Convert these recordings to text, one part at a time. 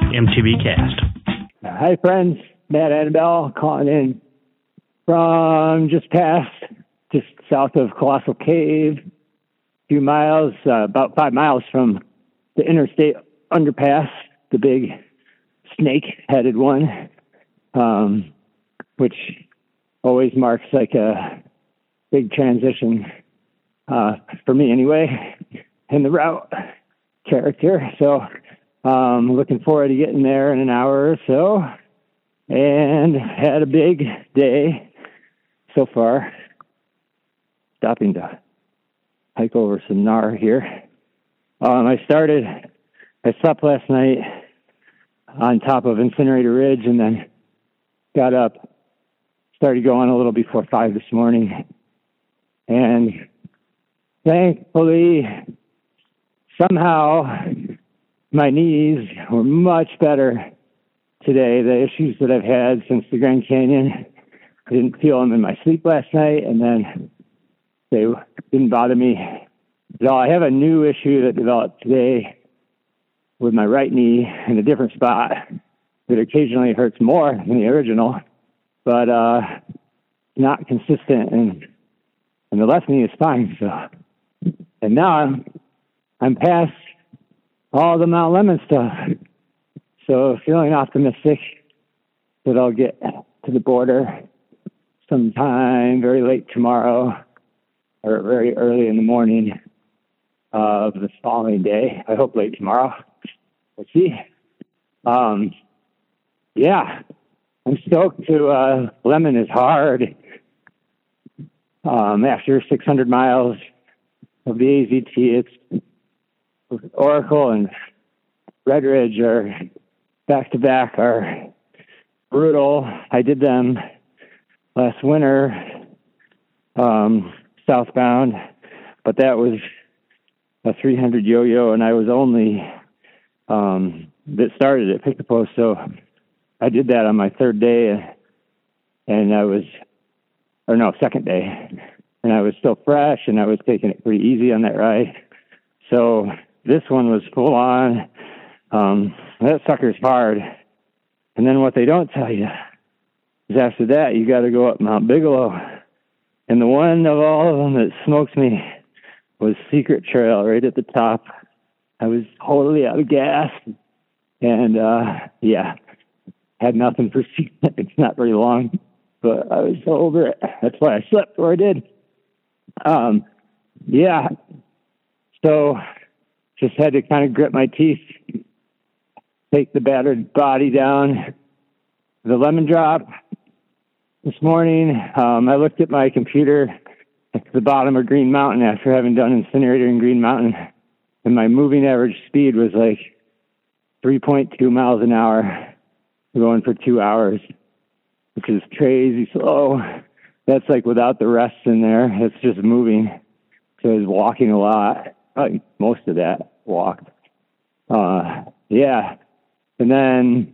MTB Cast. Hi, friends. Matt Annabelle calling in from just south of Colossal Cave, a few miles, about 5 miles from the interstate underpass, the big snake-headed one, which always marks like a big transition for me anyway in the route character. So looking forward to getting there in an hour or so, and had a big day so far. Stopping to hike over some gnar here. I slept last night on top of Incinerator Ridge, and then got up, started going a little before 5 this morning, and thankfully somehow my knees were much better today. The issues that I've had since the Grand Canyon, I didn't feel them in my sleep last night, and then they didn't bother me at all. I have a new issue that developed today with my right knee in a different spot that occasionally hurts more than the original, but not consistent, and the left knee is fine. So, and now I'm past all the Mount Lemmon stuff, so feeling optimistic that I'll get to the border sometime very late tomorrow or very early in the morning of the following day. I hope late tomorrow. We'll see. Yeah, I'm stoked to, Lemmon is hard. After 600 miles of the AZT, it's Oracle and Red Ridge are back-to-back are brutal. I did them last winter, southbound, but that was a 300 yo-yo, and I was only that started at Pick the Post, so I did that on my third day, and second day, and I was still fresh, and I was taking it pretty easy on that ride. So this one was full on. That sucker's hard. And then what they don't tell you is after that, you got to go up Mount Bigelow. And the one of all of them that smokes me was Secret Trail right at the top. I was totally out of gas. And, had nothing for Secret. It's not very long, but I was so over it. That's why I slept where I did. So just had to kind of grit my teeth, take the battered body down the Lemon Drop this morning. I looked at my computer at the bottom of Green Mountain after having done Incinerator in Green Mountain, and my moving average speed was like 3.2 miles an hour going for 2 hours, which is crazy slow. That's like without the rest in there. It's just moving. So I was walking a lot. Most of that walked. And then,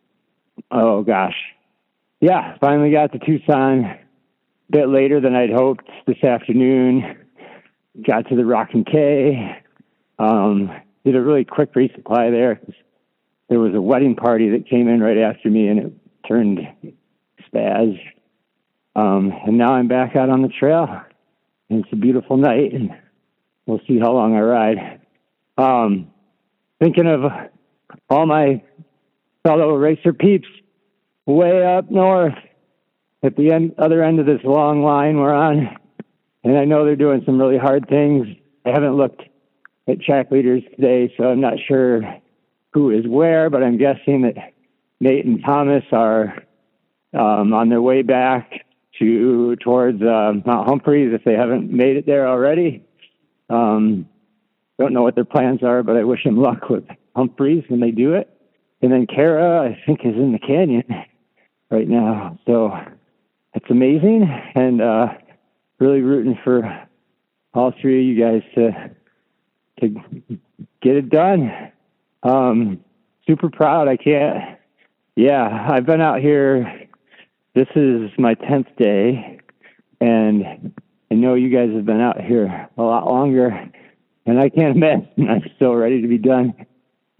finally got to Tucson a bit later than I'd hoped this afternoon. Got to the Rockin' K. Did a really quick resupply there. There was a wedding party that came in right after me, and it turned spaz. And now I'm back out on the trail, and it's a beautiful night, and we'll see how long I ride. Thinking of all my fellow racer peeps way up north at the other end of this long line we're on. And I know they're doing some really hard things. I haven't looked at track leaders today, so I'm not sure who is where, but I'm guessing that Nate and Thomas are on their way back towards Mount Humphreys if they haven't made it there already. Don't know what their plans are, but I wish them luck with Humphreys when they do it. And then Kara, I think, is in the canyon right now. So it's amazing, and really rooting for all three of you guys to get it done. Super proud. I've been out here. This is my 10th day, and I know you guys have been out here a lot longer, and I can't imagine I'm still ready to be done.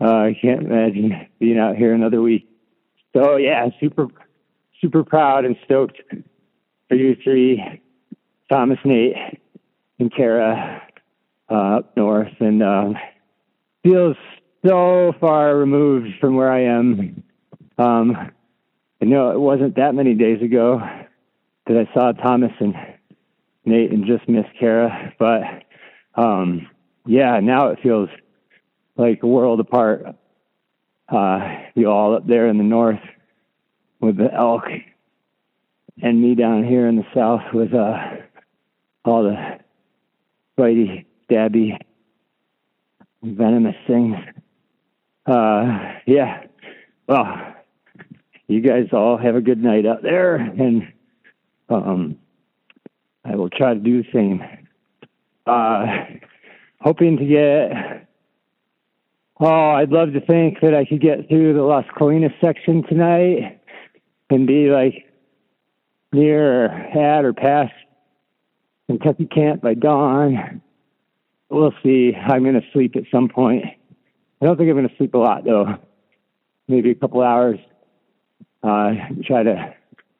I can't imagine being out here another week. So yeah, super proud and stoked for you three, Thomas, Nate, and Kara, up north, and feels so far removed from where I am. I know it wasn't that many days ago that I saw Thomas and Nate and just missed Kara, but yeah, now it feels like a world apart. You all up there in the north with the elk, and me down here in the south with all the bitey, stabby, venomous things. Yeah, well, you guys all have a good night out there, and I will try to do the same. Hoping to get... I'd love to think that I could get through the Las Colinas section tonight and be like near or at or past Kentucky Camp by dawn. We'll see. I'm going to sleep at some point. I don't think I'm going to sleep a lot, though. Maybe a couple hours. Try to,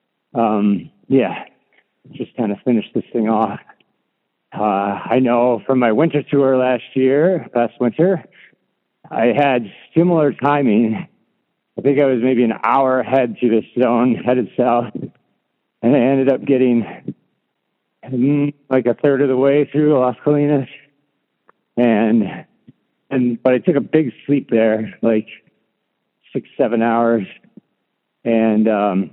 just kind of finish this thing off. I know from my winter tour last winter, I had similar timing. I think I was maybe an hour ahead through this zone, headed south, and I ended up getting like a third of the way through Las Colinas, but I took a big sleep there, like 6-7 hours, and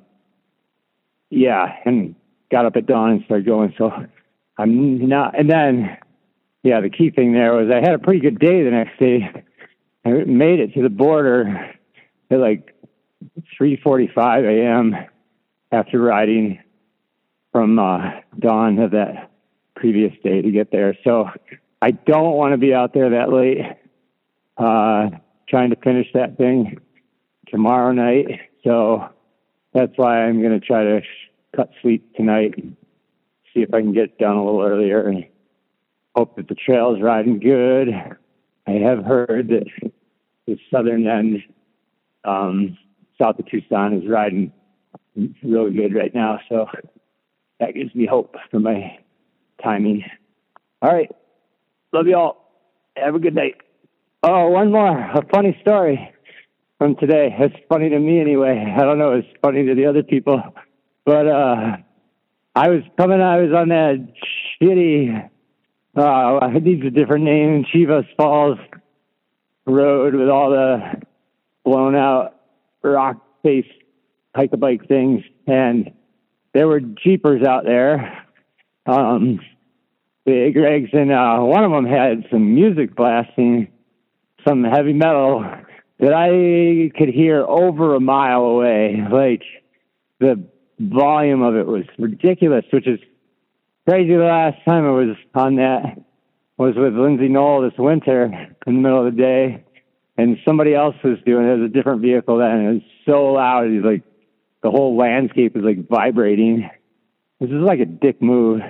and got up at dawn and started going. So I'm not, and then the key thing there was I had a pretty good day the next day. I made it to the border at like 3:45 a.m. after riding from dawn of that previous day to get there. So I don't want to be out there that late, trying to finish that thing tomorrow night. So that's why I'm going to try to cut sleep tonight, see if I can get done a little earlier, and hope that the trail is riding good. I have heard that the southern end, south of Tucson, is riding really good right now. So that gives me hope for my timing. All right. Love you all. Have a good night. Oh, one more. A funny story from today. It's funny to me anyway. I don't know if it's funny to the other people. But I was on that shitty, it needs a different name, Chivas Falls Road with all the blown out rock-faced hike-a-bike things. And there were Jeepers out there, big rigs, and one of them had some music blasting, some heavy metal that I could hear over a mile away. Like, the volume of it was ridiculous, which is crazy. The last time I was on that was with Lindsay Knoll this winter in the middle of the day, and somebody else was doing it. It was a different vehicle then, and it was so loud. It was like the whole landscape was like vibrating. This is like a dick move.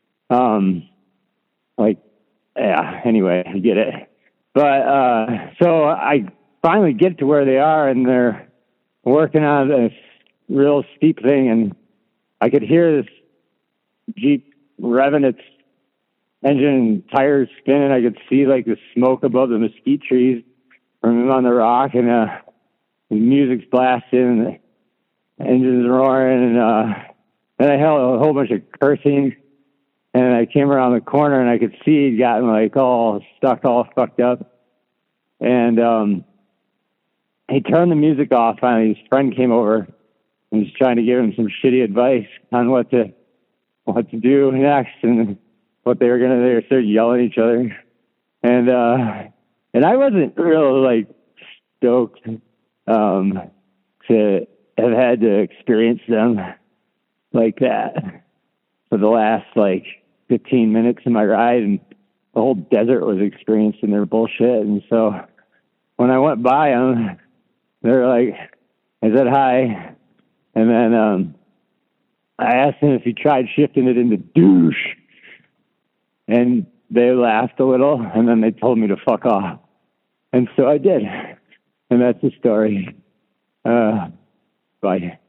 Anyway, I get it. But so I finally get to where they are, and they're working on this real steep thing, and I could hear this Jeep revving its engine and tires spinning. I could see like the smoke above the mesquite trees from him on the rock, and the music's blasting, and the engine's roaring, and I held a whole bunch of cursing, and I came around the corner, and I could see he'd gotten like all stuck, all fucked up, and he turned the music off. Finally, his friend came over and was trying to give him some shitty advice on what to do next, and what they were gonna. They started yelling at each other, and I wasn't real like stoked to have had to experience them like that for the last like 15 minutes of my ride, and the whole desert was experiencing their bullshit. And so when I went by them, they were like, I said hi, and then I asked him if he tried shifting it into douche, and they laughed a little, and then they told me to fuck off. And so I did. And that's the story. Bye.